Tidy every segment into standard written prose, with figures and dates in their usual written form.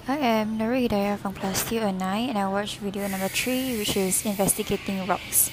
I am Nurul Hidayah from Class 209 and I watched video number 3, which is investigating rocks.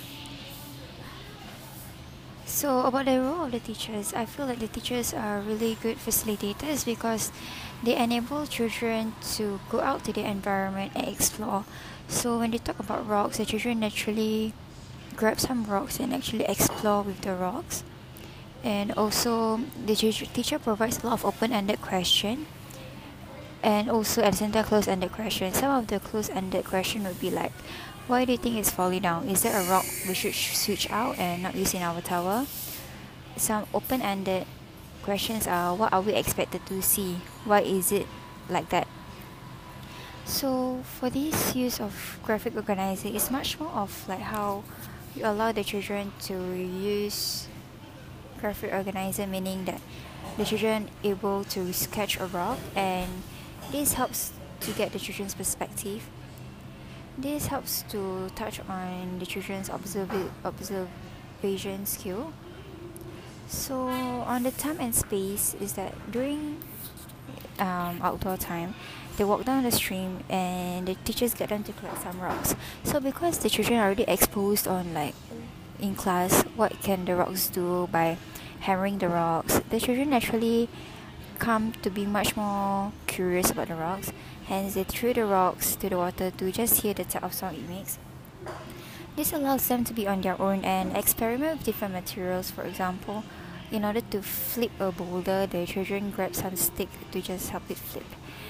So about the role of the teachers, I feel like the teachers are really good facilitators because they enable children to go out to the environment and explore. So when they talk about rocks, the children naturally grab some rocks and actually explore with the rocks. And also the teacher provides a lot of open-ended questions. And also at the center, close-ended question. Some of the close-ended question would be like, why do you think it's falling down? Is there a rock we should switch out and not use in our tower? Some open-ended questions are, what are we expected to see? Why is it like that? So for this use of graphic organizer, it's much more of like how you allow the children to use graphic organizer, meaning that the children able to sketch a rock, and this helps to get the children's perspective. This helps to touch on the children's observation skill. So on the time and space is that during outdoor time, they walk down the stream and the teachers get them to collect some rocks. So because the children are already exposed on like in class what can the rocks do by hammering the rocks, the children naturally come to be much more curious about the rocks. Hence they threw the rocks to the water to just hear the type of sound it makes. This allows them to be on their own and experiment with different materials. For example, in order to flip a boulder, the children grab some stick to just help it flip.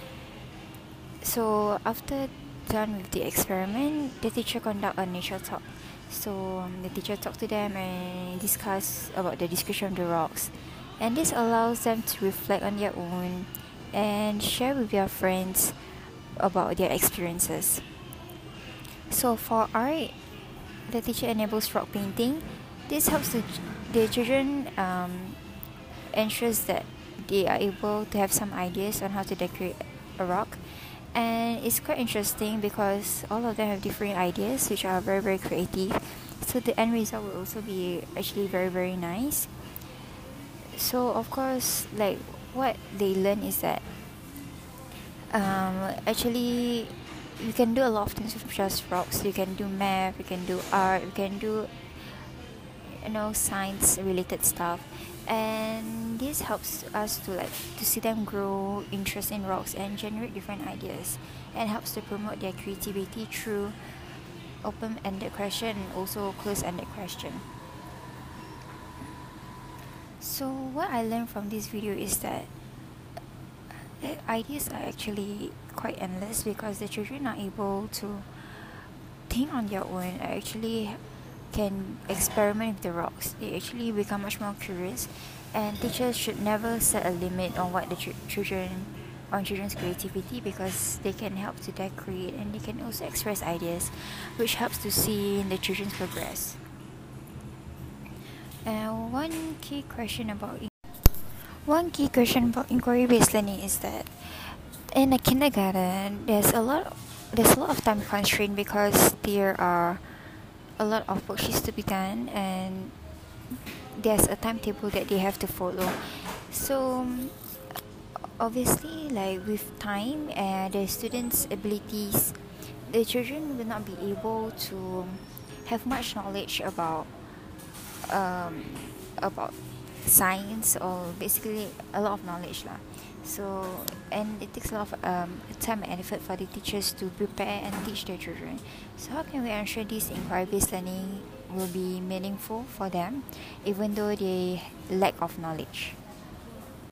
So after done with the experiment, the teacher conduct a nature talk. So the teacher talk to them and discuss about the description of the rocks, and this allows them to reflect on their own and share with their friends about their experiences. So for art, the teacher enables rock painting. This helps the children ensures that they are able to have some ideas on how to decorate a rock, and it's quite interesting because all of them have different ideas which are very very creative, so the end result will also be actually very very nice. So of course, like what they learn is that actually you can do a lot of things with just rocks. You can do math, you can do art, you can do science related stuff, and this helps us to see them grow interest in rocks and generate different ideas, and helps to promote their creativity through open-ended question and also close-ended question. So what I learned from this video is that the ideas are actually quite endless because the children are able to think on their own, actually can experiment with the rocks. They actually become much more curious, and teachers should never set a limit on what the children's creativity, because they can help to decorate and they can also express ideas, which helps to see the children's progress. And one key question about inquiry-based learning is that in a kindergarten, there's a lot of time constraint because there are a lot of worksheets to be done and there's a timetable that they have to follow. So obviously, like with time and the students' abilities, the children will not be able to have much knowledge about science, or basically a lot of knowledge lah. So, and it takes a lot of time and effort for the teachers to prepare and teach their children. So how can we ensure this inquiry-based learning will be meaningful for them even though they lack of knowledge?